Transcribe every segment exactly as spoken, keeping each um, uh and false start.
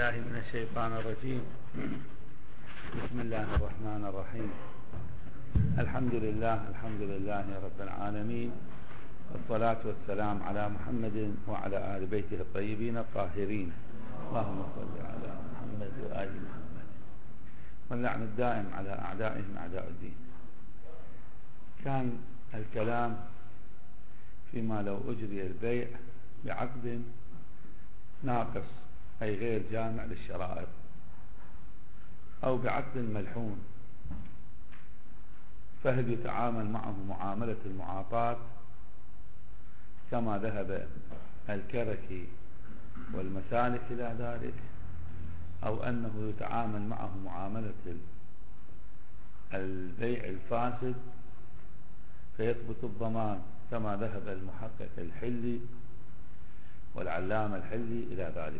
بالله من الشيطان الرجيم. بسم الله الرحمن الرحيم. الحمد لله الحمد لله رب العالمين، والصلاة والسلام على محمد وعلى آل بيته الطيبين الطاهرين. اللهم صل على محمد وآل محمد، واللعن الدائم على أعدائهم أعداء الدين. كان الكلام فيما لو أجري البيع بعقد ناقص أي غير جامع للشرائط، أو بعقد ملحون، فهل يتعامل معه معاملة المعاطاة كما ذهب الكركي والمسالك إلى ذلك، أو أنه يتعامل معه معاملة البيع الفاسد فيثبت الضمان كما ذهب المحقق الحلي والعلامة الحلي إلى ذلك.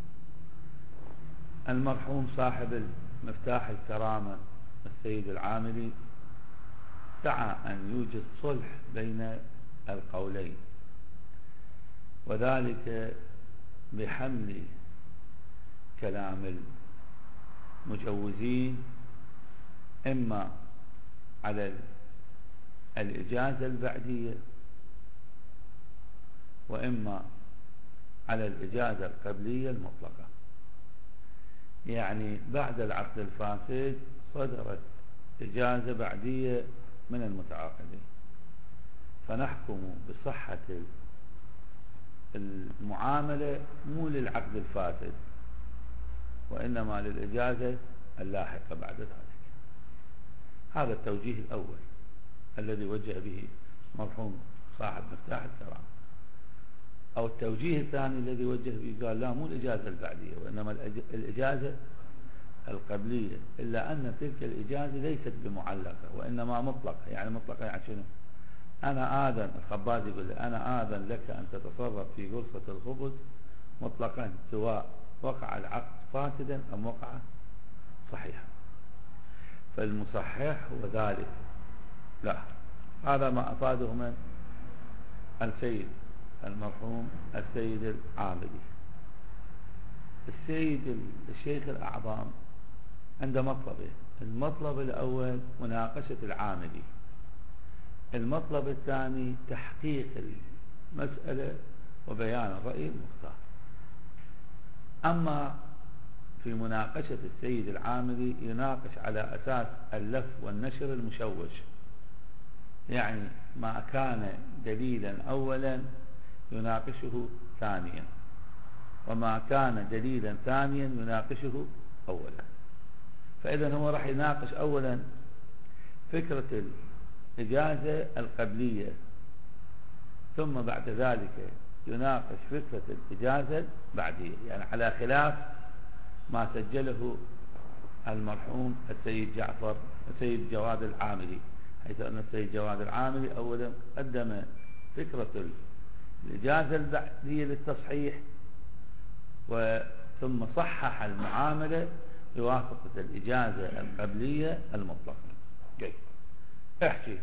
المرحوم صاحب مفتاح الكرامة السيد العاملي دعا أن يوجد صلح بين القولين، وذلك بحمل كلام المجوزين إما على الإجازة البعدية، وإما على الإجازة القبلية المطلقة. يعني بعد العقد الفاسد صدرت إجازة بعدية من المتعاقدين، فنحكم بصحة المعاملة مو للعقد الفاسد، وإنما للإجازة اللاحقة بعد ذلك. هذا التوجيه الأول الذي وجه به مرحوم صاحب مفتاح الكرامة. أو التوجيه الثاني الذي وجه به قال لا، مو الإجازة البعدية وإنما الإجازة القبلية، إلا أن تلك الإجازة ليست بمعلقة وإنما مطلقة. يعني مطلقة يعني شنو؟ أنا آذن، الخباز يقول لي أنا آذن لك أن تتصرف في غرفة الخبز مطلقا، سواء وقع العقد فاسدا أم وقع صحيحا. فالمصحح هو ذلك. لا، هذا ما أفاده من السيد المرحوم السيد العاملي. السيد الشيخ الأعظم عند مطلبه: المطلب الأول مناقشة العاملي، المطلب الثاني تحقيق المسألة وبيان الرأي المختار. أما في مناقشة السيد العاملي يناقش على أساس اللف والنشر المشوش، يعني ما كان دليلا أولا يناقشه ثانيا، وما كان دليلا ثانيا يناقشه أولا. فإذا هو راح يناقش أولا فكرة الإجازة القبلية، ثم بعد ذلك يناقش فكرة الإجازة البعدية، يعني على خلاف ما سجله المرحوم السيد جعفر السيد جواد العاملي، حيث أن السيد جواد العاملي أولا قدم فكرة الإجازة البعدية للتصحيح، وثم صحح المعاملة بواسطة الإجازة القبلية المطلقة. جيد. احكي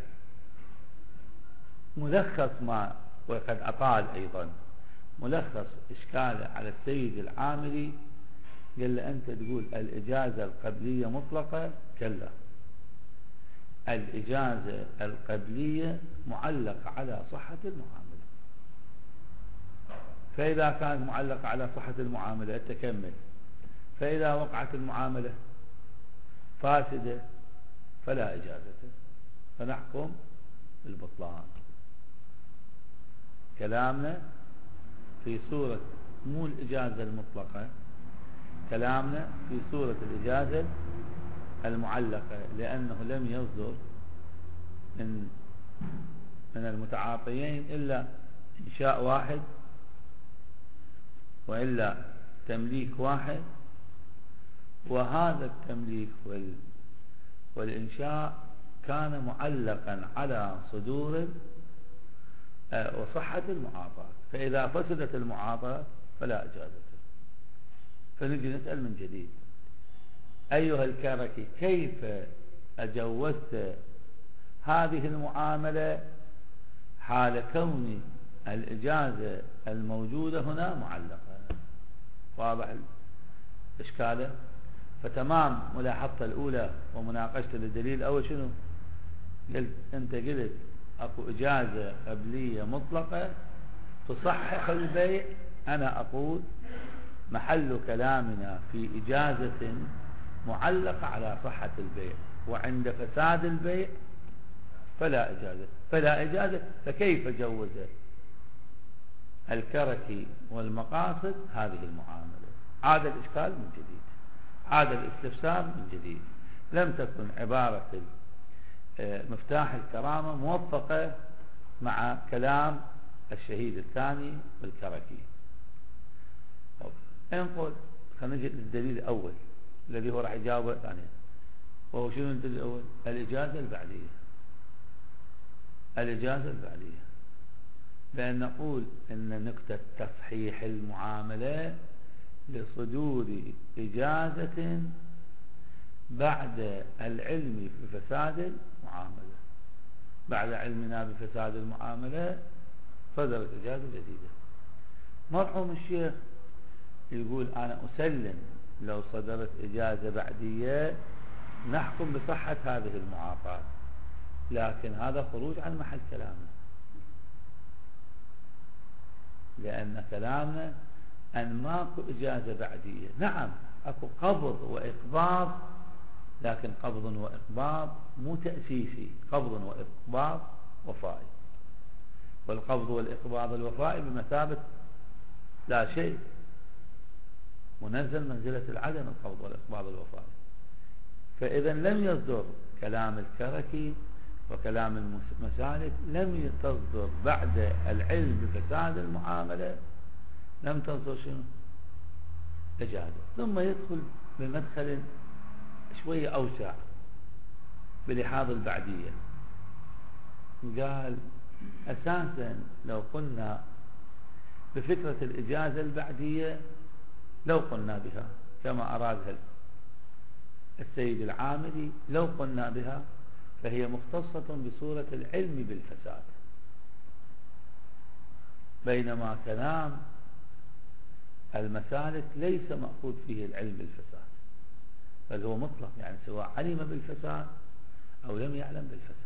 ملخص ما، وقد أطال أيضا، ملخص إشكاله على السيد العاملي. قال له أنت تقول الإجازة القبلية مطلقة، كلا، الإجازة القبلية معلقة على صحة المعاملة. فإذا كانت معلقة على صحة المعاملة تكمل، فإذا وقعت المعاملة فاسدة فلا إجازة، فنحكم بالبطلان. كلامنا في صورة مو الإجازة المطلقة، كلامنا في صورة الإجازة المعلقة، لأنه لم يصدر من من المتعاطيين إلا إنشاء واحد، وإلا تمليك واحد، وهذا التمليك والإنشاء كان معلقا على صدور وصحة المعاطاة. فإذا فسدت المعاطاة فلا إجازة. فنجي نسأل من جديد: أيها الكركي، كيف أجوزت هذه المعاملة حال كون الإجازة الموجودة هنا معلقة؟ واضح إشكاله. فتمام ملاحظته الأولى ومناقشته للدليل الأول شنو؟ قلت أنت قلت أكو إجازة قبلية مطلقة تصحح البيع. أنا أقول محل كلامنا في إجازة معلقة على صحة البيع، وعند فساد البيع فلا إجازة. فلا إجازة فكيف جوز الكركي والمقاصد هذه المعاملة؟ عاد الإشكال من جديد، عاد الاستفسار من جديد. لم تكن عبارة مفتاح الكرامة موفقة مع كلام الشهيد الثاني والكركي. انقل خلينا نجي للدليل الأول الذي هو راح يجاوبه ثانيا، وهو شنو الدليل الأول؟ الإجازة البعدية. الإجازة البعدية بأن نقول أن نقطة تصحيح المعاملة لصدور إجازة بعد العلم بفساد المعاملة. بعد علمنا بفساد المعاملة صدرت إجازة جديدة. مرحوم الشيخ يقول أنا أسلم لو صدرت إجازة بعدية نحكم بصحة هذه المعاقات، لكن هذا خروج عن محل كلامنا، لأن كلامنا أن ماكو إجازة بعدية. نعم أكو قبض وإقباض، لكن قبض وإقباض مو تأسيسي، قبض وإقباض وفائي، والقبض والإقباض الوفائي بمثابة لا شيء، منزل منزلة العدم القبض والإقباض الوفائي. فإذا لم يصدر كلام الكركي وكلام المسالك، لم تصدر بعد العلم بفساد المعاملة، لم تصدر شنو؟ إجازة. ثم يدخل بمدخل شوية أوسع بلحاظ البعدية. قال أساسا لو قلنا بفكرة الإجازة البعدية، لو قلنا بها كما أرادها السيد العامري، لو قلنا بها فهي مختصة بصورة العلم بالفساد، بينما كلام المسالك ليس مأخوذ فيه العلم بالفساد، بل هو مطلق، يعني سواء علم بالفساد أو لم يعلم بالفساد.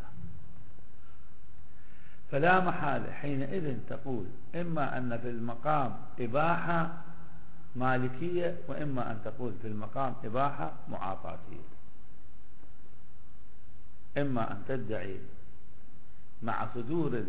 فلا محال حينئذ تقول إما أن في المقام إباحة مالكية، وإما أن تقول في المقام إباحة معاطاتية. إما أن تدعي مع صدور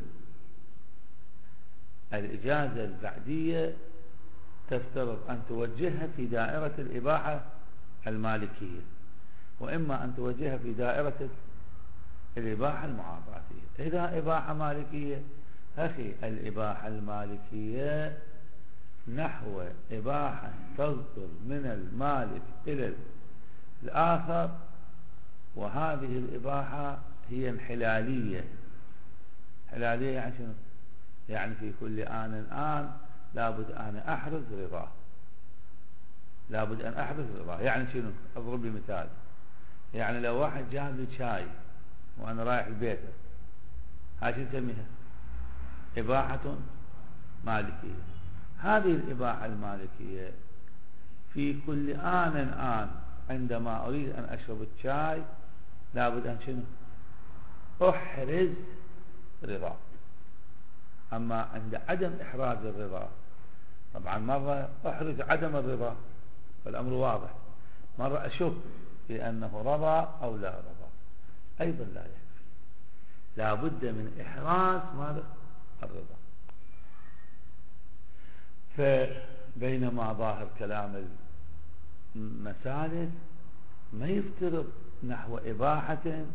الإجازة البعدية تفترض أن توجهها في دائرة الإباحة المالكية، وإما أن توجهها في دائرة الإباحة المعاطاتية. إذا إباحة مالكية أخي، الإباحة المالكية نحو إباحة تصدر من المالك إلى الآخر، وهذه الإباحة هي انحلالية. حلالية يعني شنو؟ يعني في كل آن آن لابد أن أحرز رضاه، لابد أن أحرز رضاه. يعني شنو؟ أضرب لي مثال. يعني لو واحد جاب لي شاي وأنا رايح البيت، هاي شو نسميها؟ إباحة مالكية. هذه الإباحة المالكية في كل آن آن عندما أريد أن أشرب الشاي لابد أن شنو؟ أحرز رضا. أما عند عدم إحراز الرضا، طبعا مرة أحرز عدم الرضا فالأمر واضح، مرة أشك في أنه رضا أو لا رضا، أيضا لا يكفي، لابد من إحراز ماذا؟ الرضا. فبينما ظاهر كلام المسالك ما يفترض نحو إباحة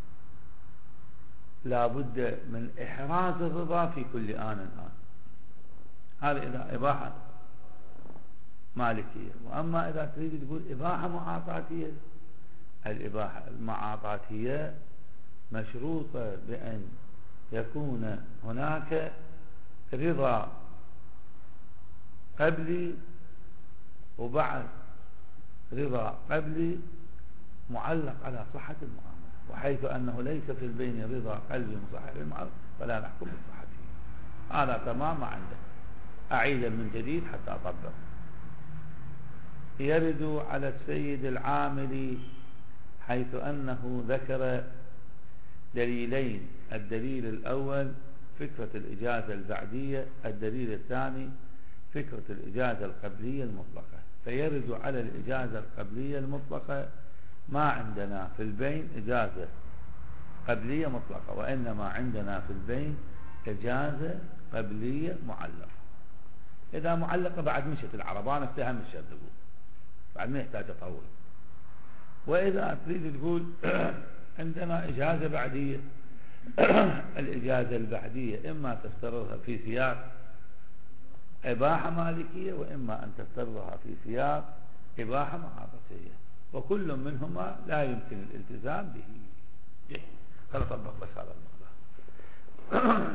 لابد من إحراز الرضا في كل آن آن، هذا إذا إباحة مالكية. وأما إذا تريد تقول إباحة معاطاتية، الإباحة المعاطاتية مشروطة بأن يكون هناك رضا قبلي وبعد رضا قبلي معلق على صحة المعاملة، وحيث أنه ليس في البين رضا قلبي مصحح للمعاملة فلا نحكم بصحته. هذا تمام ما عندك، أعيدا من جديد حتى أطبق. يرد على السيد العامل، حيث أنه ذكر دليلين: الدليل الأول فكرة الإجازة البعدية، الدليل الثاني فكرة الإجازة القبلية المطلقة. فيرد على الإجازة القبلية المطلقة ما عندنا في البين إجازة قبلية مطلقة، وإنما عندنا في البين إجازة قبلية معلقة. إذا معلقة بعد مشت العربان افتهم الشرطبو، بعد ما يحتاج أطول. وإذا تريد تقول عندنا إجازة بعدية، الإجازة البعدية إما تفترضها في سياق إباحة مالكية، وإما أن تفترضها في سياق إباحة معارضية، وكل منهما لا يمكن الالتزام به. خلنا نطبق بس هذا المقدار.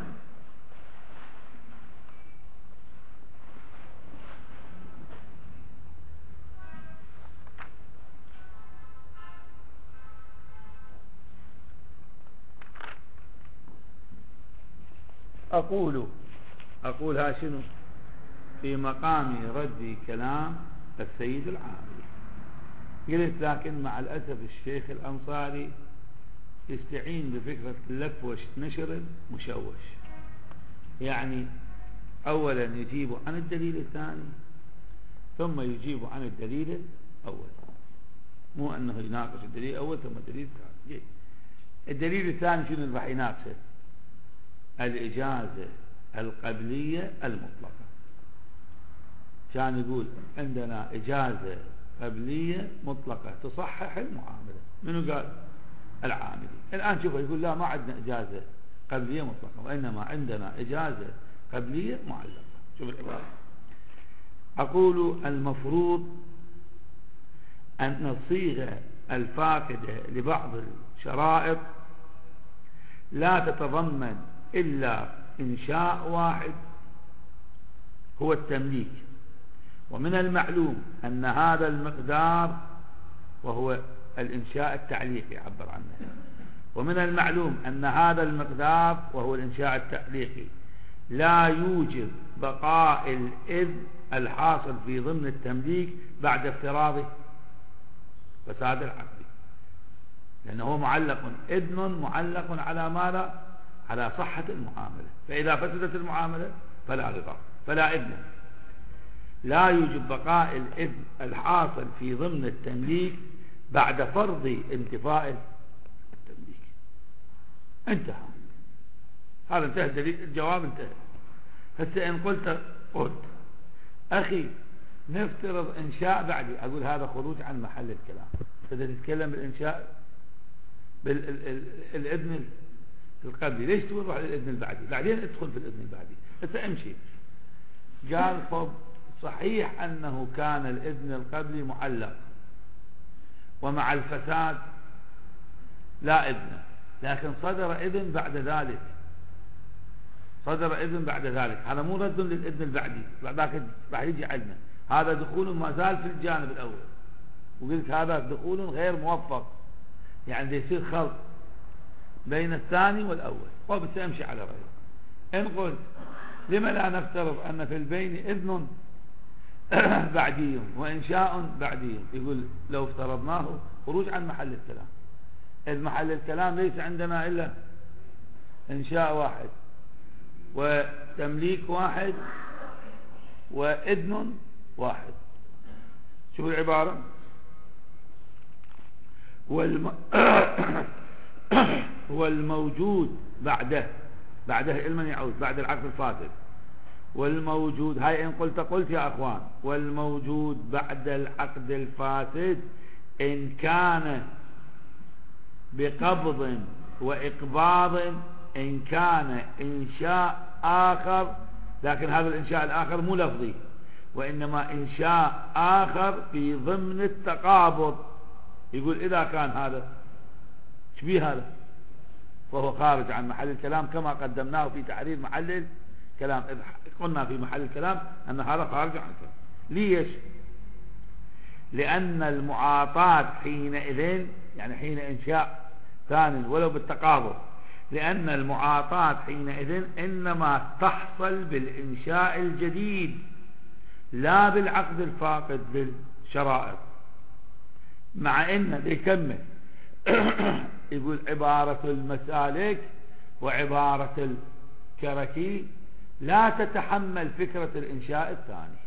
أقول أقولها شنو في مقام رد كلام السيد العاملي. قلت لكن مع الأسف الشيخ الأنصاري يستعين بفكرة اللف والنشر المشوش، يعني أولا يجيب عن الدليل الثاني ثم يجيب عن الدليل الأول، مو أنه يناقش الدليل الأول ثم الدليل الثاني. الدليل الثاني شنو اللي راح يناقشه؟ الإجازة القبلية المطلقة. كان يقول عندنا إجازة قبلية مطلقة تصحح المعاملة. منو قال؟ العاملي. الآن شوفوا يقول لا، ما عندنا إجازة قبلية مطلقة، وإنما عندنا إجازة قبلية معلقة. شوف العبارة: أقول المفروض أن الصيغة الفاقدة لبعض الشرائط لا تتضمن إلا إنشاء واحد هو التمليك، ومن المعلوم أن هذا المقدار وهو الإنشاء التعليقي عبر عنه، ومن المعلوم أن هذا المقدار وهو الإنشاء التعليقي لا يوجب بقاء الإذن الحاصل في ضمن التمليك بعد افتراض فساد العقد، لأنه هو معلق، إذن معلق على ماذا؟ على صحة المعاملة. فإذا فسدت المعاملة فلا رضا، فلا إذن. لا يوجب بقاء الإذن الحاصل في ضمن التمليك بعد فرض انتفاء التمليك. انتهى، هذا انتهى الدليل، الجواب انتهى. هسه إن قلت قلت أخي نفترض إنشاء بعدي، أقول هذا خروج عن محل الكلام. إذا تتكلم بالإنشاء بالإذن القبلي، ليش تقول روح للإذن البعدي بعدين ادخل في الإذن البعدي؟ هسه امشي. قال طب صحيح أنه كان الإذن القبلي معلق ومع الفساد لا إذن، لكن صدر إذن بعد ذلك، صدر إذن بعد ذلك. هذا مو رد للإذن البعدي، بعدك راح يجي عندنا هذا دخول ما زال في الجانب الأول، وقلت هذا دخول غير موفق، يعني يصير خلط بين الثاني والأول. طب سأمشي على رأيه. إن قلت لما لا نفترض أن في البين إذن بعدي وإنشاء بعدي؟ يقول لو افترضناه خروج عن محل الكلام. المحل الكلام ليس عندنا إلا إنشاء واحد وتمليك واحد وإذن واحد. شوف العبارة: والم... والموجود بعده، بعده علما يعود بعد العقد الفاسد. والموجود، هاي إن قلت قلت يا أخوان، والموجود بعد العقد الفاسد إن كان بقبض وإقباض، إن كان إنشاء آخر، لكن هذا الإنشاء الآخر مو لفظي، وإنما إنشاء آخر في ضمن التقابض. يقول إذا كان هذا شبيه هذا وهو خارج عن محل الكلام كما قدمناه في تحرير محل الكلام، إذ قلنا في محل الكلام أن هذا خارج عن الكلام. ليش؟ لأن المعاطاة حينئذ، يعني حين إنشاء ثاني ولو بالتقابض، لأن المعاطاة حينئذ إنما تحصل بالإنشاء الجديد لا بالعقد الفاقد شرائط، مع ان يكمل يقول عبارة المسالك وعبارة الكركي لا تتحمل فكرة الإنشاء الثاني،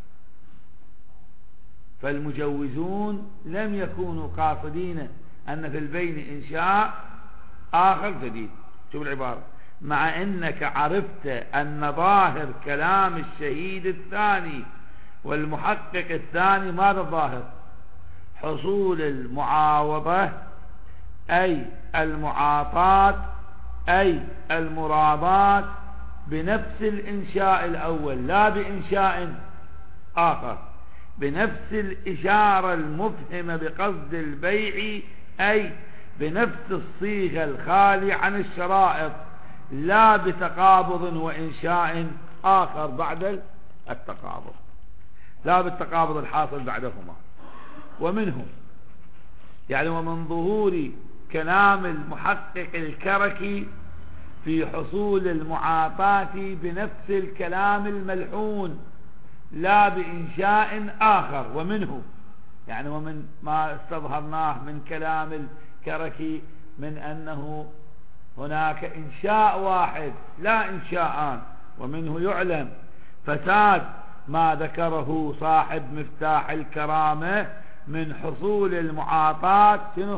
فالمجوزون لم يكونوا قاصدين أن في البين إنشاء آخر جديد. شوف العبارة: مع أنك عرفت أن ظاهر كلام الشهيد الثاني والمحقق الثاني ماذا الظاهر؟ حصول المعاوضة أي المعاطاة أي المراضات بنفس الإنشاء الأول لا بإنشاء آخر، بنفس الإشارة المفهمة بقصد البيع أي بنفس الصيغة الخالي عن الشرائط، لا بتقابض وإنشاء آخر بعد التقابض، لا بالتقابض الحاصل بعدهما. ومنه يعني ومن ظهور كلام المحقق الكركي في حصول المعاطاة بنفس الكلام الملحون لا بإنشاء آخر. ومنه يعني ومن ما استظهرناه من كلام الكركي من أنه هناك إنشاء واحد لا إنشاءان. ومنه يعلم فساد ما ذكره صاحب مفتاح الكرامة من حصول المعاطاة شنو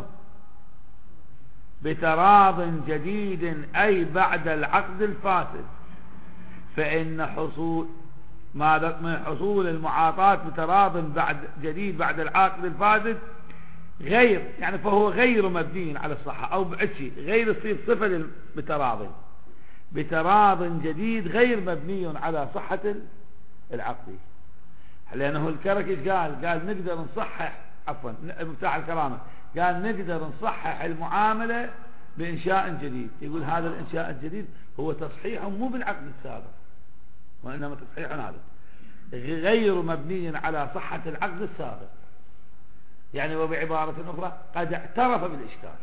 بتراض جديد أي بعد العقد الفاسد، فإن حصول ما من حصول المعاطاة بتراض بعد جديد بعد العقد الفاسد غير يعني فهو غير مبني على الصحة أو بعشي غير يصير صفة بتراض بتراض جديد غير مبني على صحة العقد. لأنه الكركي قال قال نقدر نصحح عفوا مفتاح الكرامة قال نقدر نصحح المعاملة بإنشاء جديد. يقول هذا الإنشاء الجديد هو تصحيح مو بالعقد السابق وإنما تصحيح هذا غير مبني على صحة العقد السابق. يعني وبعبارة أخرى قد اعترف بالإشكال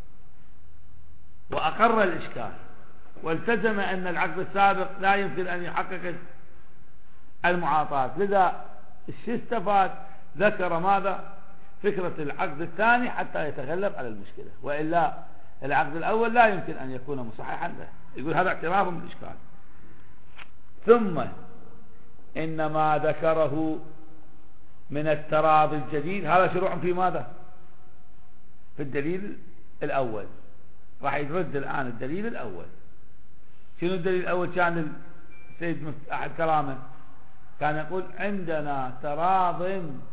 وأقر الإشكال والتزم أن العقد السابق لا يمكن أن يحقق المعاطاة، لذا الشيء استفاد ذكر ماذا فكرة العقد الثاني حتى يتغلب على المشكلة، وإلا العقد الأول لا يمكن أن يكون مصححا له. يقول هذا اعتراف بالإشكال. ثم إنما ذكره من التراضي الجديد هذا شروع في ماذا في الدليل الأول. راح يرد الآن الدليل الأول. شنو الدليل الأول؟ كان السيد مفتاح الكرامة كان يقول عندنا تراض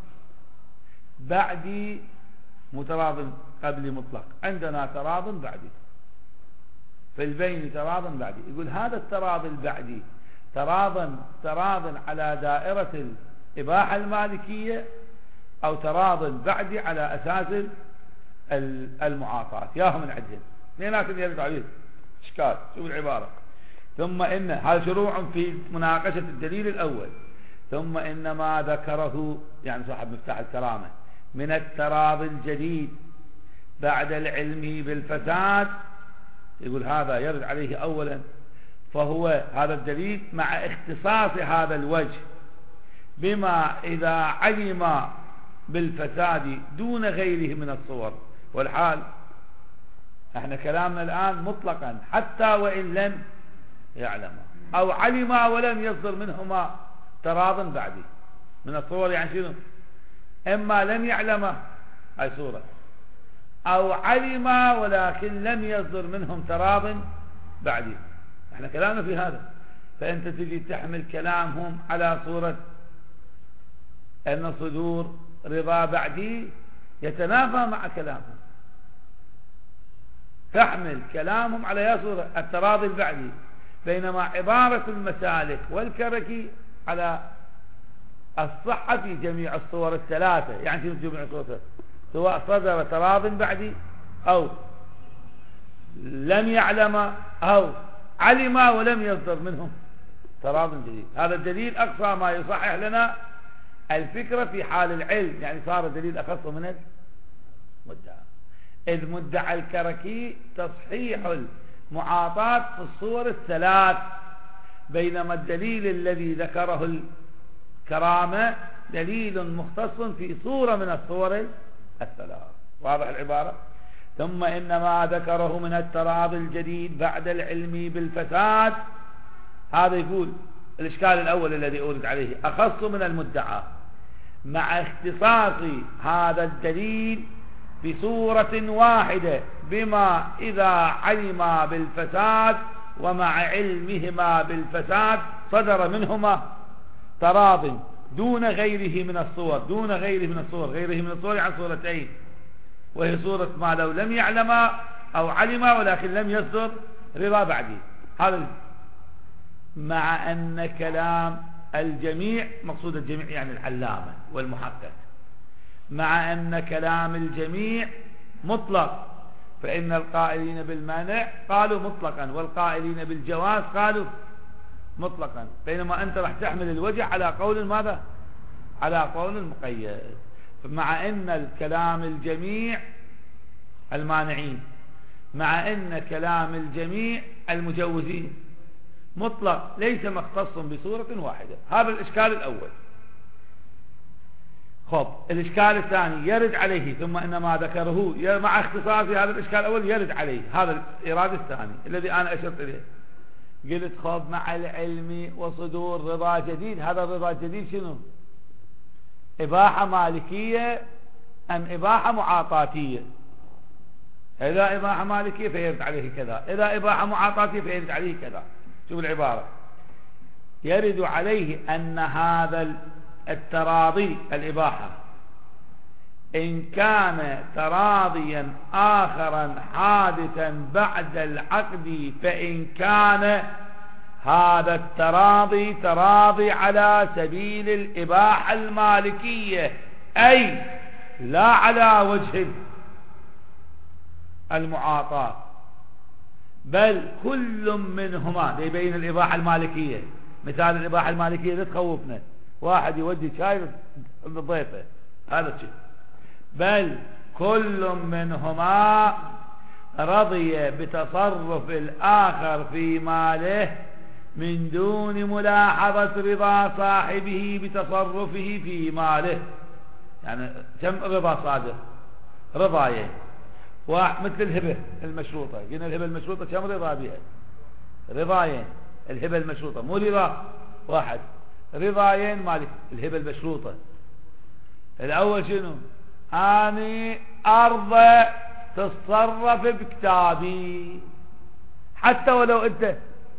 بعدي متراض قبلي مطلق، عندنا تراض بعدي في البين تراض بعدي. يقول هذا التراض البعدي تراض تراض على دائرة الإباحة المالكية أو تراض بعدي على أساس المعاطاة ياهم من عندهم اثنيناتهم يرد عليه إشكال. شوف العبارة: ثم إن هذا شروع في مناقشة الدليل الأول. ثم إن ما ذكره يعني صاحب مفتاح الكرامة من التراضي الجديد بعد العلم بالفساد، يقول هذا يرد عليه أولا، فهو هذا الدليل مع اختصاص هذا الوجه بما إذا علم بالفساد دون غيره من الصور. والحال احنا كلامنا الآن مطلقا حتى وإن لم يعلم أو علم ولم يصدر منهما تراض بعدي من الصور. يعني شنو؟ إما لم يعلم أي صورة أو علم ولكن لم يصدر منهم تراض بعدي. احنا كلامنا في هذا. فأنت تجي تحمل كلامهم على صورة أن صدور رضا بعدي يتنافى مع كلامهم، تحمل كلامهم على يا صورة التراضي البعدي، بينما عبارة المسالك والكركي على الصحة في جميع الصور الثلاثة. يعني في جميع الصور الثلاثة سواء صدر تراض بعدي أو لم يعلم أو علم ولم يصدر منهم تراض جديد. هذا الدليل أقصى ما يصحح لنا الفكرة في حال العلم، يعني صار الدليل أخص من المدعى. إذ مدعى الكركي تصحيح المعاطاة في الصور الثلاث، بينما الدليل الذي ذكره الكرامة دليل مختص في صورة من الصور الثلاث. واضح العبارة؟ ثم إن ما ذكره من التراضي الجديد بعد العلم بالفساد، هذا يقول الإشكال الأول الذي أورد عليه أخص من المدعى، مع اختصاص هذا الدليل بصورة واحدة بما إذا علما بالفساد ومع علمهما بالفساد صدر منهما تراض دون غيره من الصور، دون غيره من الصور، غيره من الصور عن صورتين، وهي صورة ما لو لم يعلم أو علم ولكن لم يصدر رضا بعده. هذا مع أن كلام الجميع، مقصود الجميع يعني العلامة والمحقق، مع أن كلام الجميع مطلق، فإن القائلين بالمانع قالوا مطلقا والقائلين بالجواز قالوا مطلقا، بينما أنت راح تحمل الوجه على قول ماذا؟ على قول المقيد. مع أن الكلام الجميع المانعين، مع أن كلام الجميع المجوزين مطلق ليس مختص بصورة واحدة. هذا الإشكال الأول. خب الإشكال الثاني يرد عليه، ثم إن ما ذكره مع اختصاص هذا الإشكال الأول يرد عليه هذا الإرادة الثاني الذي أنا أشرت إليه. قلت خب مع العلم وصدور رضا جديد، هذا الرضا الجديد شنو؟ إباحة مالكية أم إباحة معاطاتية؟ إذا إباحة مالكية فيرد عليه كذا، إذا إباحة معاطاتية فيرد عليه كذا. شوف العبارة، يرد عليه أن هذا التراضي الإباحة إن كان تراضيا آخرا حادثا بعد العقد، فإن كان هذا التراضي تراضي على سبيل الإباحة المالكية، أي لا على وجه المعاطاة، بل كل منهما يبين الإباحة المالكية. مثال الإباحة المالكية لا تخوفنا، واحد يودي شاي لضيفه هذا الشيء، بل كل منهما رضي بتصرف الآخر في ماله من دون ملاحظة رضا صاحبه بتصرفه في ماله. يعني كم رضا صادر؟ رضاين، مثل الهبة المشروطة، قلنا الهبة المشروطة كم رضا بها؟ رضاين. الهبة المشروطة مو رضا واحد، رضاين مالك الهبة المشروطة. الأول شنو؟ أني أرضى تتصرف بكتابي، حتى ولو أنت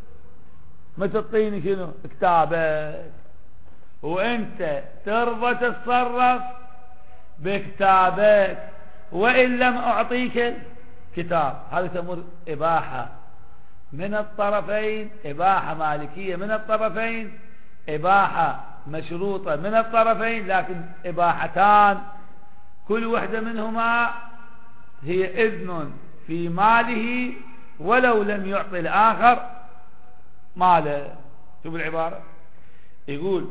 ما تعطيني شنو كتابك، وأنت ترضى تتصرف بكتابك وإن لم أعطيك كتاب. هذا تمر إباحة من الطرفين، إباحة مالكية من الطرفين، إباحة مشروطة من الطرفين، لكن إباحتان كل واحدة منهما هي إذن في ماله ولو لم يعطي الآخر ماله. شوف العبارة، يقول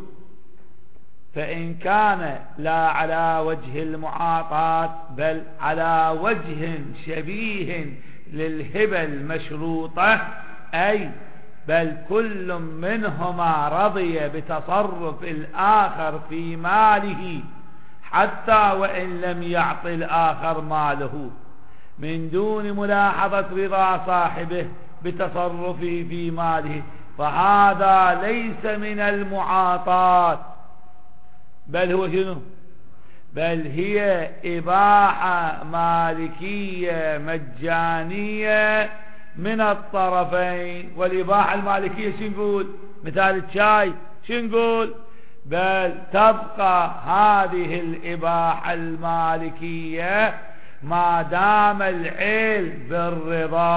فإن كان لا على وجه المعاطاة بل على وجه شبيه للهبة المشروطة، أي بل كل منهما رضي بتصرف الآخر في ماله حتى وإن لم يعطي الآخر ماله من دون ملاحظة رضا صاحبه بتصرفه في ماله، فهذا ليس من المعاطاة، بل هو شنو؟ بل هي إباحة مالكية مجانية من الطرفين. والإباحة المالكية شو نقول؟ مثال الشاي شو نقول؟ بل تبقى هذه الإباحة المالكية ما دام العلم بالرضا.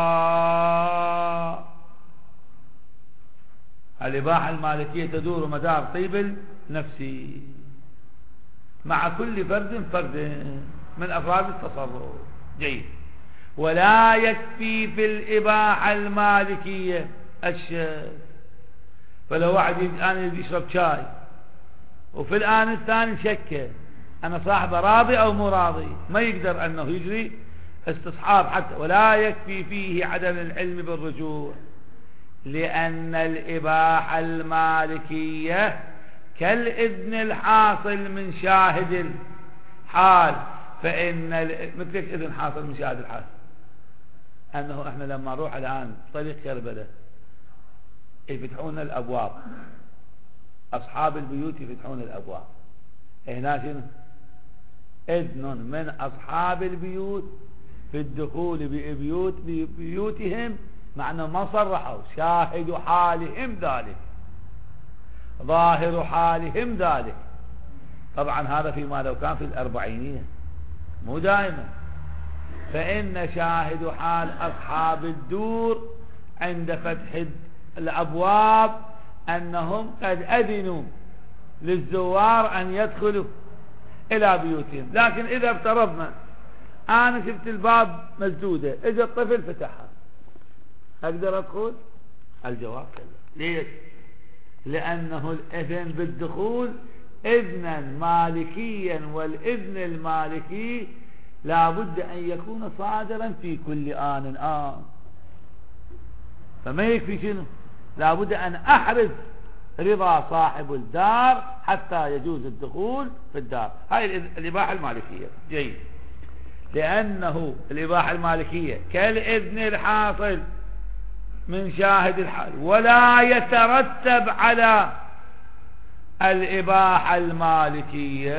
الإباحة المالكية تدور مدار طيب النفس مع كل فرد فرد من أفراد التصرف. جيد. ولا يكفي في الإباحة المالكية الشك. فلو واحد الآن يشرب شاي وفي الآن الثاني شك أنا صاحبه راضي أو مو راضي، ما يقدر أنه يجري استصحاب حتى. ولا يكفي فيه عدم العلم بالرجوع، لأن الإباحة المالكية كالإذن الحاصل من شاهد الحال. فإن مثل إذن حاصل من شاهد الحال، أنه إحنا لما نروح الآن طريق كربلاء يفتحون الأبواب، أصحاب البيوت يفتحون الأبواب، هنا شنو؟ إذن من أصحاب البيوت في الدخول ببيوت ببيوتهم، معنى ما صرحوا، شاهد حالهم ذلك، ظاهر حالهم ذلك. طبعا هذا فيما لو كان في الأربعينية، مو دائما. فإن شاهد حال أصحاب الدور عند فتح الأبواب أنهم قد أذنوا للزوار أن يدخلوا إلى بيوتهم. لكن إذا افترضنا أنا شفت الباب مسدودة، إجا الطفل فتحها، أقدر أدخل؟ الجواب كلا. ليش؟ لأنه الإذن بالدخول إذنا مالكيا، والإذن المالكي لا بد أن يكون صادرا في كل آن آن. فما يكفي شنو؟ لا بد أن أحرز رضا صاحب الدار حتى يجوز الدخول في الدار. هاي الإباحة المالكية. جيد. لأنه الإباحة المالكية كالإذن الحاصل من شاهد الحال، ولا يترتب على الإباحة المالكية،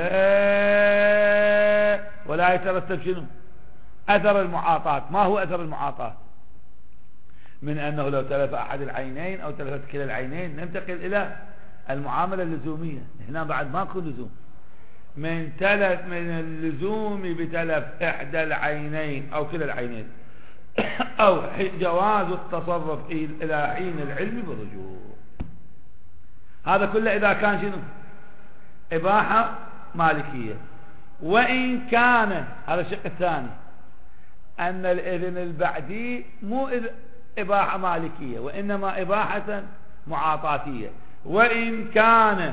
ولا يترتب شنو؟ أثر المعاطاة. ما هو أثر المعاطاة؟ من أنه لو تلف أحد العينين أو تلفت كلا العينين ننتقل إلى المعاملة اللزومية. هنا بعد ما يكون لزوم، من تلف من اللزوم بتلف إحدى العينين أو كلا العينين، أو جواز التصرف إلى حين العلم بالرجوع. هذا كله إذا كان شنو؟ إباحة مالكية. وإن كان، هذا الشق الثاني، أن الإذن البعدي مو إباحة مالكية، وإنما إباحة معاطاتية. وإن كان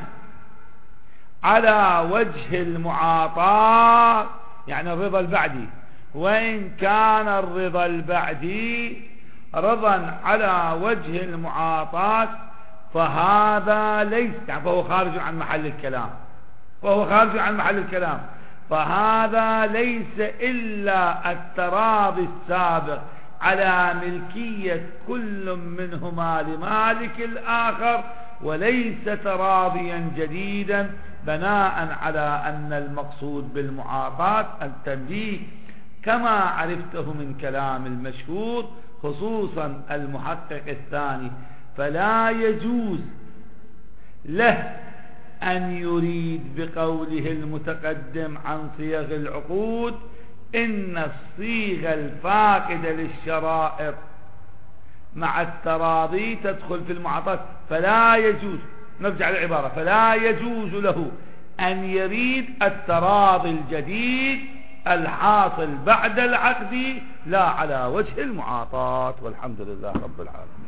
على وجه المعاطاة، يعني الرضا البعدي، وإن كان الرضا البعدي رضا على وجه المعاطاة، فهذا ليس، يعني فهو خارج عن محل الكلام، فهو خارج عن محل الكلام فهذا ليس إلا التراضي السابق على ملكية كل منهما لمالك الآخر، وليس تراضيا جديدا بناء على أن المقصود بالمعاطاة التمليك، كما عرفته من كلام المشهور، خصوصا المحقق الثاني. فلا يجوز له أن يريد بقوله المتقدم عن صيغ العقود إن الصيغة الفاقدة للشرائط مع التراضي تدخل في المعاطاة. فلا يجوز، نرجع للعبارة، فلا يجوز له أن يريد التراضي الجديد الحاصل بعد العقد لا على وجه المعاطاة. والحمد لله رب العالمين.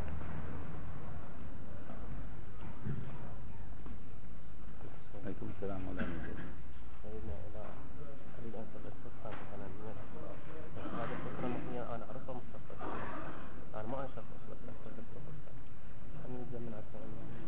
عليكم السلام ورحمة الله. سيدنا إلى أريد أن أسأل الفقه مثلا هذه الفكرة النحوية أنا أعرفها مستقبل، أنا ما أعرف أصلا أن يجمع من أسماء